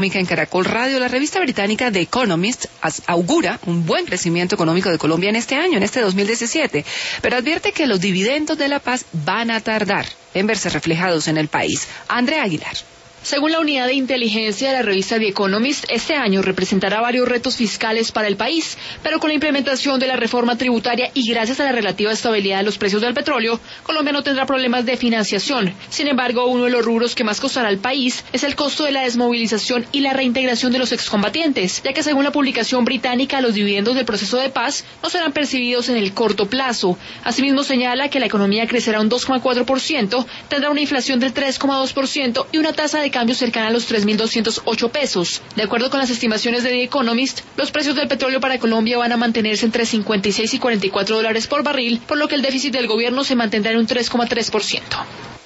En Caracol Radio, la revista británica The Economist augura un buen crecimiento económico de Colombia en este año, en este 2017, pero advierte que los dividendos de la paz van a tardar en verse reflejados en el país. Andrea Aguilar. Según la unidad de inteligencia de la revista The Economist, este año representará varios retos fiscales para el país, pero con la implementación de la reforma tributaria y gracias a la relativa estabilidad de los precios del petróleo, Colombia no tendrá problemas de financiación. Sin embargo, uno de los rubros que más costará al país es el costo de la desmovilización y la reintegración de los excombatientes, ya que según la publicación británica, los dividendos del proceso de paz no serán percibidos en el corto plazo. Asimismo, señala que la economía crecerá un 2,4%, tendrá una inflación del 3,2% y una tasa de cambio cercana a los 3.208 pesos. De acuerdo con las estimaciones de The Economist, los precios del petróleo para Colombia van a mantenerse entre 56 y $44 por barril, por lo que el déficit del gobierno se mantendrá en un 3,3%.